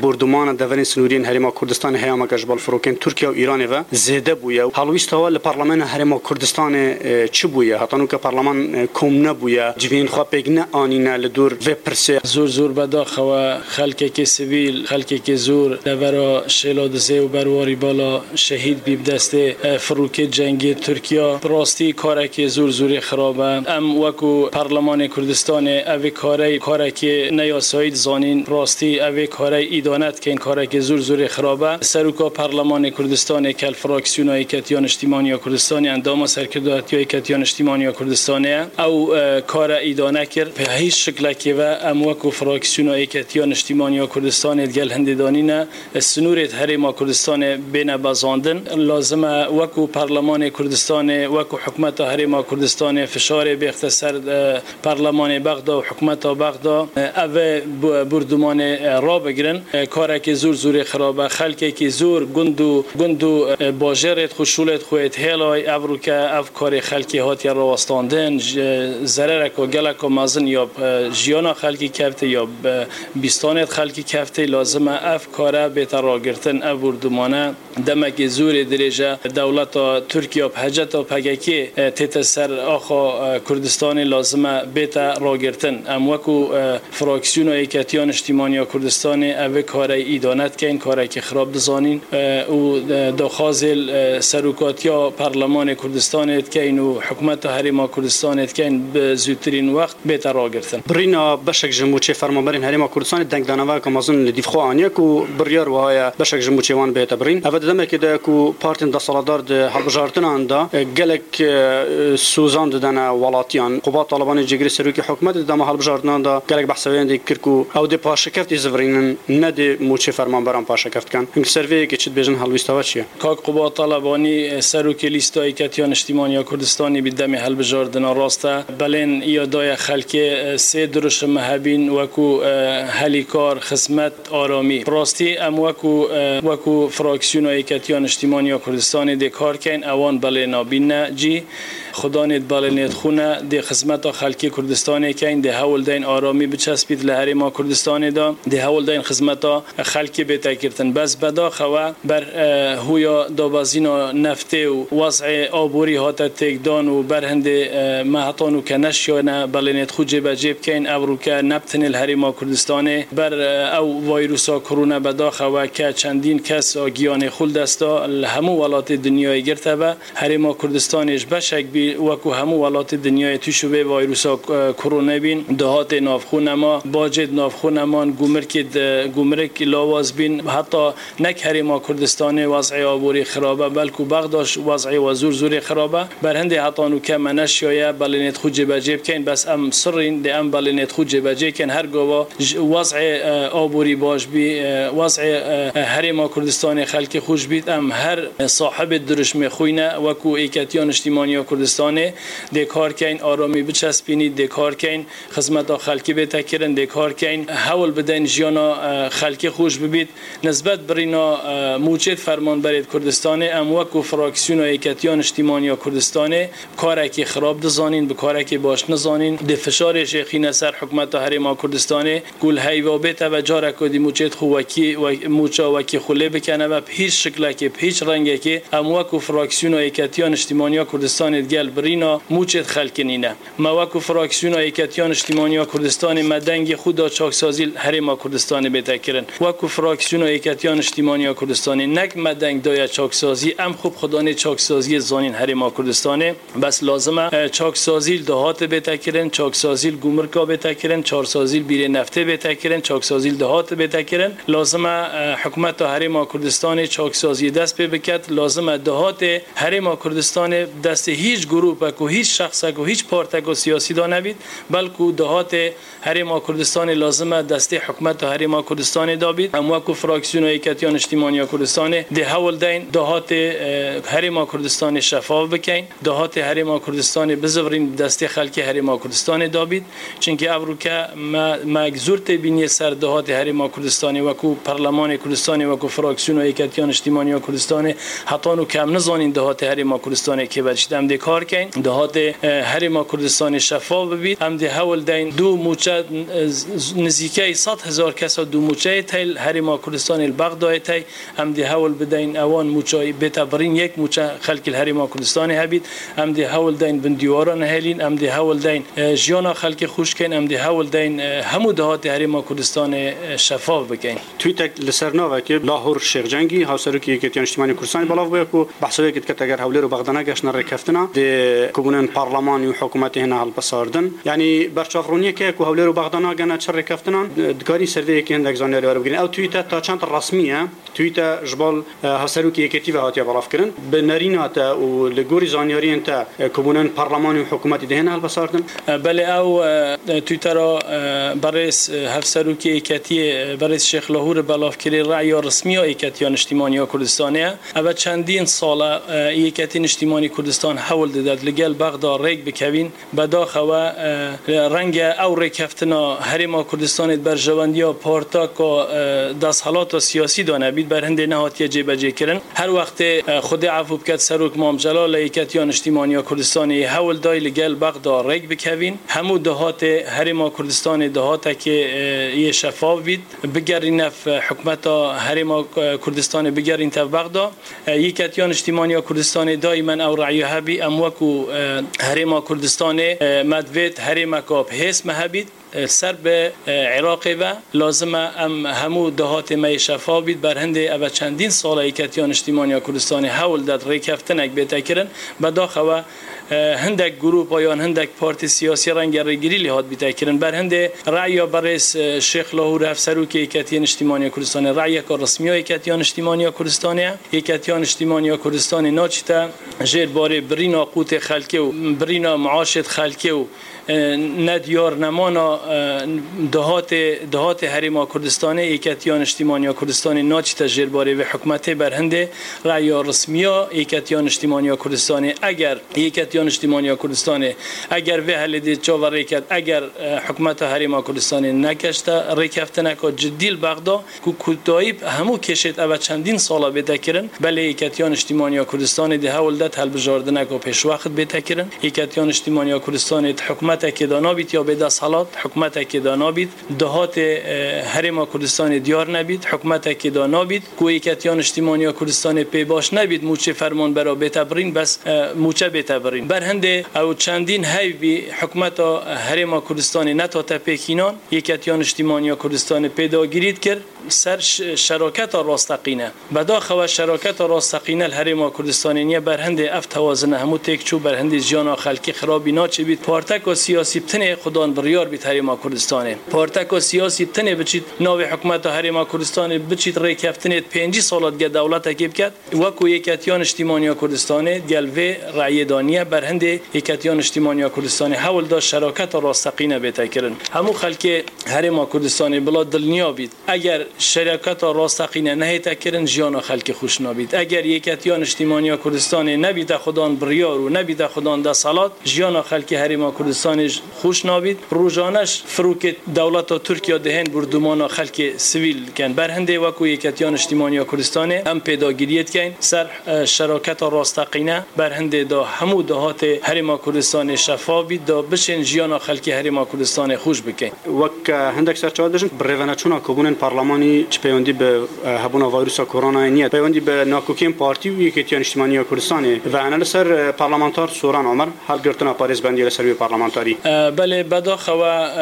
بردمان دورین سنورین هرما کردستان هیام کجبال فروکن ترکیه و ایران و زیاده بویا حالویست ها پارلمان هرما کردستان چی بویا حتی که پارلمان کم نبویا جوین خواه پیگنه آنینه لدور و پرسه زور بداخوا خلک که سیویل خلک که زور دورا شلاد زی و برواری بالا شهید بی دست فروک جنگی ترکیه راستی کاری که زور خرابه ام وکو پارلمان کردستان اوی کاری که نیاسایید زانین راستی اوی کاری ایدانت که این کاری که زور خرابه سروکا پارلمان کردستان کل فراکسیونای کتیان اجتماعی کردستانی اندام سرکرداتی کتیان اجتماعی کردستانی او کار ایدانه کرد به هیچ شکل که و ام وکو فراکسیونای کتیان اجتماعی کردستان دگل هندیدانینه سنورت هرما کردستان بین بازاندن لازمه وکو پارلمان کردستان وکو حکومت هرما کردستان فشار به اختصار پارلمان بغداد و حکومت بغداد او بردمان را بگیرن کاری که زور خرابه خلکی که زور گندو باجرت خوشولت خویت هلای افروکا افکار خلکی هاتی را واستاندن ضرر کو گلک و مازن یا جیانا خلکی کفته یا بیستانت خلکی کفته لازمه افکار به تراگرتن ابردمانه دمک زور درجه دولت ترکیه بحجت و پگکی تیت سر آخا کردستان لازمه به تراگرتن ام وکو فراکسیون ایکتیان اجتماعی کردستان او کار ایدانت که این کاری که خراب دزانین و دخازل سروکاتیا پارلمان کردستان که اینو حکومت هرما کردستان که این به زودترین وقت به تراگرتن برینا بشک جمهوری فرمانبرین هرما کردستان دنگ دانوا که مازن لدیفخو آنیا کو بریار وهای بشک جمهوری وان به تبرین اول دم که ده کو پارتین دسالدار ده حلبجارتن آندا گلک سوزان ددن ولاتیان قوات طالبان جگری سروکی حکومت دم حلبجارتن آندا گلک بحثوین دی کرکو او ده پاشکفت زفرین ند موچه فرمانبران پاشکفت کن این سروی که چت بیژن حلویستاوا چیه کاک قوات طالبانی سروکی لیستای کتیان اجتماعی کردستانی بدم حلبجارتن راسته بلن یادای خلک سه درش مهبین وکو هلیکار خدمت آرامی راستی ام وکو فراکسیون کتیان اجتماعی کردستان دی کار کن اوان بله نابین جی خدانت بالنت خونه دی خدمت خلکی کردستان کین دی هول دین آرامی بچسبید لهرما کردستان دا دی هول دین خدمت خلکی به تکرتن بس بدا خوا بر هویا دابازینا نفته و وضع آبوری هات تکدان و برهند مهتان و کنشیانه بالنت خود جب جب کین ابروکه نبتن الهرما کردستان بر او ویروسا کرونا بدا خوا که چندین کس گیان خل دستا همو ولات دنیای گرته و هرما کردستانش بشک بی وکو همو ولات دنیای تو شبه ویروسا کرونا بین دهات نافخون ما باجد نافخون ما گمرک لاواز بین حتی نک هرما کردستان وضع آبوری خرابه بلکو بغداش وضع و زور خرابه برهند حتی نو که منشیه بلنت خود جب جب کن بس ام سرین دی ام بلنت خود جب جب کن هر گوا وضع آبوری باش بی وضع هرما کردستان خلک خوش بید ام هر صاحب درش میخوینه وکو ایکتیان اجتماعی کردستان دی کار کین آرامی بچسبینید دی کار کین خدمت خلکی به تکرن دی کار کین حول بدن جیانا خلکی خوش ببید نسبت برینا موجد فرمانبری کردستان ام وکو فراکسیون ایکتیان اجتماعی کردستان کاری که خراب دزانین به کاری که باش نزانین دی فشار شیخی سر حکومت هرما کردستان گل هیوا توجه را کدی موجد خوکی و موچا وکی خله بکنه و هیچ شکل که هیچ رنگی که امواکو فراکسیون ایکتیان اجتماعی کردستان گل برینا موچد خلکنینه مواکو فراکسیون ایکتیان اجتماعی کردستان مدنگ خدا چاکسازی هرما کردستان بتکرن وکو فراکسیون ایکتیان اجتماعی کردستان نک مدنگ دای چاکسازی ام خوب خدانه چاکسازی زانین هرما کردستان بس لازمه چاکسازی دهات بتکرن چاکسازی گمرکا بتکرن چارسازی بیر نفته بتکرن چاکسازی دهات بتکرن لازمه حکومت هرما کردستان چاکسازی دست بکد لازمه دهات هرما کردستان دست هیچ گروه و هیچ شخص و هیچ پارتی سیاسی دا نبید بلکه دهات هرما کردستان لازمه دست حکومت هرما کردستان دا بید امواکو فراکسیون ایکتیان اجتماعی کردستان ده هول دین دهات هرما کردستان شفاف بکن دهات هرما کردستان بزورین دست خلک هرما کردستان دا بید چونکه افروکه مگزورت بینی سر دهات هرما کردستان وکو پارلمان کردستان وکو فراکسیون ایکتیان اجتماعی کردستان حتی نو کم نزانین دهات هرما کردستان که بچیدم ده کار کن دهات هرما کردستان شفاف ببید هم ده هول دین دو موچه نزدیکی 100,000 کس دو موچه تیل هریما کردستان البغداد تی ام دی هول بدین اوان موچای بتا برین یک موچا خلق الهریما کردستان هبید ام دی هول دین بندیواران هلین ام دی هول دین جیانا خلق خوش کن ام دی هول دین همو دهات هریما کردستان شفاف بکن تویتک لسرناوه که لاهور شیخ جنگی هاوسرو که یکیان اجتماعی کردستان بالاف بیا کو بحثوی که اگر هولی رو بغداد گشتن رکفتنا دی کوبونن پارلمانی و حکومتی هنا هل بساردن یعنی برچافرونیه که کو هولی رو بغداد گنا چر رکفتنا دکاری سروی که هندک زانیاری رو بگیرن او تویت تا چند رسمیه تویت جبال هاوسرو که یکی و هاتیا بالاف کردن به نرینات و لگوری زانیاری انت کوبونن پارلمانی و حکومتی ده هنا هل بساردن بله او تویتر برئیس هاوسرو که یکی برئیس شیخ لاهور بالاف کردن رأی رسمی ایکتیان اجتماعی کردستانه اول چندین سال ایکتیان اجتماعی کردستان حول داد لگل بغداد ریگ بکوین بداخو رنگ او ریکفتنا هریما کردستان بر جواندیا پارتاک و دستحالات سیاسی دانه بید بر هند نهاتی جبهه کردن هر وقت خود عفو بکت سروک مام جلال ایکتیان اجتماعی کردستانی حول دای لگل بغداد ریگ بکوین همو دهات هریما کردستان دهات که یه شفاف بید بگرین نف حکومت هریما کردستان بگرین تا بغداد یکتیان اجتماعی کردستان دائما او رعیه بی اموکو هریما کردستان مدوید هریما کاب هست مهبید سر به عراق و لازمه ام همو دهات می شفاف بید بر هنده او چندین سال ایکتیان اجتماعی کردستان حول داد ریکفتنک بیتا کرن بداخو هندک گروه پایان هندک پارتی سیاسی رنگ ریگیری لحاظ بیتا کرن بر هنده رعی برئیس شیخ لاهور افسرو که ایکتیان اجتماعی کردستان رعی کار رسمی ایکتیان اجتماعی کردستان ایکتیان اجتماعی کردستان ناچتا جیر باره برینا قوت خلقه و برینا معاشت خلقه و ندیار نمانا دهات هریما کردستان ایکتیان اجتماعی کردستان ناچتا جیر باره و حکومت بر هنده رعی رسمی ایکتیان اجتماعی کردستان اگر ایکتیان اجتماعی کردستان اگر به حل دی چاور ریکت اگر حکومت هریما کردستان نکشته ریکفته نکا جدیل بغداد کو کودایب همو کشید او چندین سالا بتکرن بله ایکتیان اجتماعی کردستان ده حول دت حل بجاردن کو پیش وقت بتکرن ایکتیان اجتماعی کردستان حکومت که دانابید یا به دست حالات حکومت که دانابید دهات هریما کردستان دیار نبید حکومت که دانابید کو ایکتیان اجتماعی کردستان پی باش نبید موچه فرمان برا بتبرین بس موچه بتبرین بر هنده او چندین هی بی حکومت هریما کردستان نتا تپیکینان ایکتیان اجتماعی کردستان پیداگیرید کرد سر شراکت راستقینه بداخو شراکت راستقینه الهریما کردستانی بر هنده اف توازن همو تک چو بر هنده جیانا خلقی خرابی ناچه بید پارتک و سیاسی بتنه خدان بریار بید هریما کردستانه پارتک و سیاسی بتنه بچید ناو حکومت هریما کردستان بچید ریکفتنه 5 سالات گه دولت اکیب کرد وکو ایکتیان اجتماعی کردستان گلوه رعی دانیه بر هنده ایکتیان اجتماعی کردستان حول دا شراکت راستقینه بیت کرن همو خلق هریما کردستان بلا دلنیا بید اگر شراکت راستقینه نهیت کرن جیان خلق خوش نبید اگر ایکتیان اجتماعی کردستان نبید خدان بریار و نبید خدان دا صلات جیان خلق هریما کردستان خوش نبید روزانش فروک دولت ترکیه دهن بردمان خلق سیویل کن بر هنده وکو ایکتیان اجتماعی کردستان هم پیداگیریت کن سر شراکت راستقینه بر هنده دا همو دهات هریما کردستان شفاف بید دا بشن جیان خلق هریما کردستان خوش بکن وک هندک سرچاله داشتن برونچونا کوبونن پارلمانی چه پیوندی به هبونا ویروس کرونا نیت پیوندی به ناکوکیم پارتی و یکیان اجتماعی کردستان و انا لسر پارلمانتار سوران عمر حل گرتنا پاریس بندی لسر پارلمانتاری بله بداخو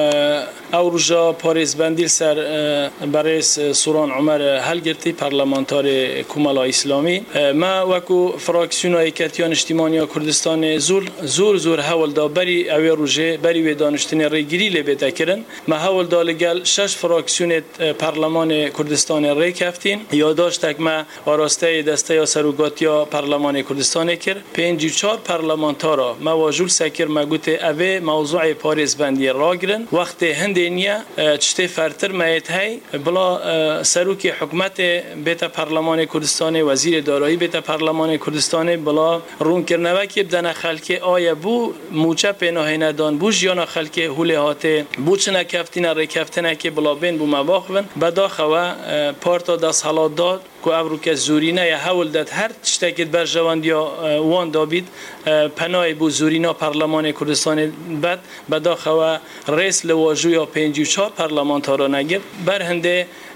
او رجا پاریس بندی سر برئیس سوران عمر حل گرتی پارلمانتار کومالا اسلامی ما وکو فراکسیون ایکتیان اجتماعی کردستان زور حول دا بری اوی روژه بری و دانشتن ریگیری لبیت کرن ما حول دا لگل 6 فراکسیون پارلمان کردستان ری کفتین یاداشتک ما آراسته دسته یا سروگاتیا پارلمان کردستان کر 54 پارلمانتارا ما واجول سکر مگوت اوی موضوع پاریس بندی را گرن وقت هندینیا چته فرتر مایت هی بلا سروک حکومت بیت پارلمان کردستان وزیر دارایی بیت پارلمان کردستان بلا رون کرنوه که بدن خلک آیا بو موچه پناه ندان بو جیانا خلک هوله هاته بو چنه کفتین ری کفتنه که بلا بین بو مباخون بداخوه پارتا دست حالات داد که ابروک زورینه یا حول داد هر چتکت بر جواندیا وان دابید پناه بو زورینا پارلمان کردستان بداخوه رئیس لواجو یا 54 پارلمانتارا نگرد بر هنده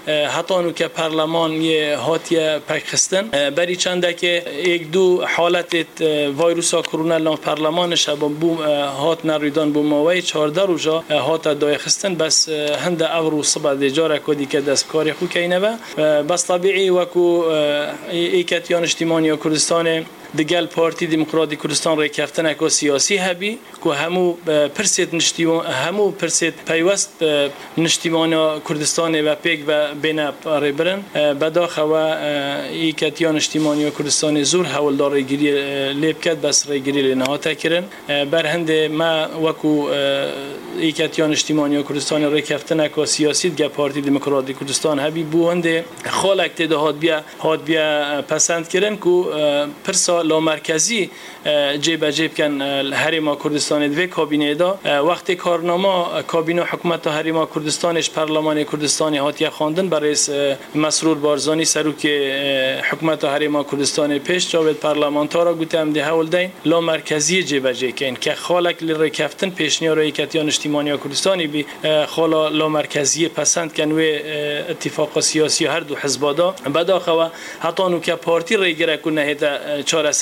هاتانو که پارلمان یه هاتیه پاکستان بری چنده که یک دو حالت ویروس کرونا لام پارلمانش بوم هات نریدان بوم و 14 روزا هات دایخستن بس هند اورو صبح دیجاره کدی که دست کاری خو کینه بس طبیعی وکو ایکاتیان اجتماعی کردستان دگل پارتی دموکراتی کردستان ریکفتن اکو سیاسی هبی که همو پرسید نشتیوان همو پرسید پیوست نشتیوان کردستان و پیک و بین ریبرن بداخو ایکاتیان اجتماعی کردستان زور حوالدار ریگیری لیب کرد بس ریگیری لنهاته کردن بر هند ما وکو ایکاتیان اجتماعی کردستان ریکفتن اکو سیاسی دگل پارتی دموکراتی کردستان هبی بو هند خالق تده هات بیا پسند کردن که پرسا لا مرکزی جیب کن هریما کردستان دوی کابینه دا وقتی کارنامه کابینه حکومت هریما کردستانش پارلمان کردستانی هاتیه خواندن برای مسرور بارزانی سروک حکومت هریما کردستان پیش جاوید پارلمانتارا گوتم ده هول دین لا مرکزی جیب کن که خالق لرکفتن پیشنهاد ایکاتیان اجتماعی کردستانی بی خالا لا مرکزی پسند کن و اتفاق سیاسی هر دو حزبادا بداخو حتی نو که پارتی ریگره کنه هتا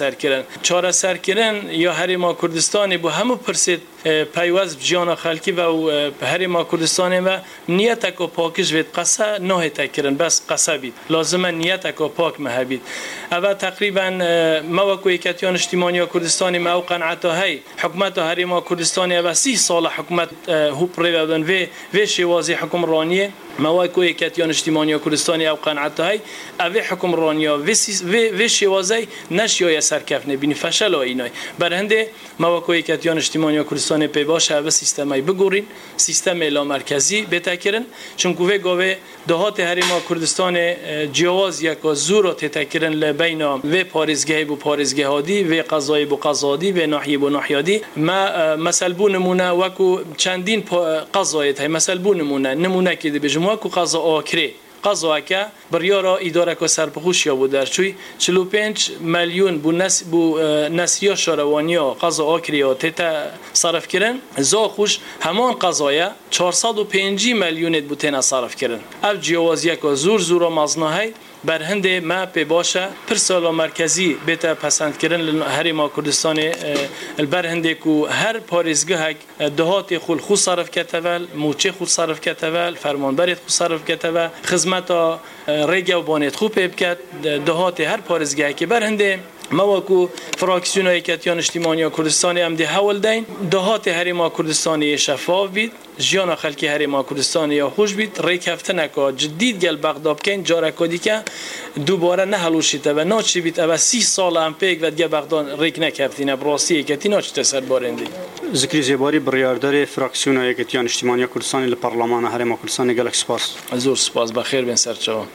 چاره سر کردن یا هریما کردستان با همو پرسید پیوست جیان خلکی و هریما کردستان و نیت کو پاکش وید قصه نه تکرن بس قصه بید لازمه نیت کو پاک مهبید اول تقریبا موقع ایکاتیان اجتماعی کردستان ما قناعت های حکومت هریما کردستان و 30 سال حکومت هوب ریدن و شوازی حکمرانی موقع ایکاتیان اجتماعی کردستان او قناعت های او حکمرانی و شوازی نشیای سرکفنه بینی فشل اینای برهنده موقع ایکاتیان اجتماعی کردستان پی باشه و سیستمی بگورین سیستم لا مرکزی بتکرن چون کوه گاوه دهات هریما کردستان جواز یک زور تتکرن لبین و پاریزگاه بو پاریزگاهادی و قضای بو قضادی و ناحیه بو ناحیادی ما مثل بو نمونه وکو چندین قضایت های مثل بو نمونه که بجمع کو قضا آکری قضا که بریارا اداره کو سرپخوش یا بود درچوی 45 میلیون بو نسیا شاروانیا قضا آکریا تتا صرف کردن زا خوش همان قضایا 405 میلیون بو تنا صرف کردن اف جوازی کو زور مزناهای بر هند ما پی باشه پرسالا مرکزی بهتا پسند کردن هریما کردستان البر هند کو هر پاریزگاه دهات خود صرف کتول موچه خود صرف کتول فرمانبرت خود صرف کتول خدمت ریگه و بانت خوب بکد دهات هر پاریزگاه که بر هند موقع فراکسیون ایکاتیان اجتماعی کردستانی هم ده حول دین دهات هریما کردستانی شفاف بید جیان خلکی هریما کردستانی یا خوش بید ریک هفتن که جدید گل بغداد کن جاره کدی که دوباره نه حلوشیده و ناچی بید اول 30 سال هم پیک و دیگه بغداد ریک نکفتینه براستی ایکاتی ناچی تسر بارندی ذکری زیباری بریاردار فراکسیون ایکاتیان اجتماعی کردستانی لپارلمان هریما کردستانی گلک سپاس زور سپاس بخیر بین سرچاو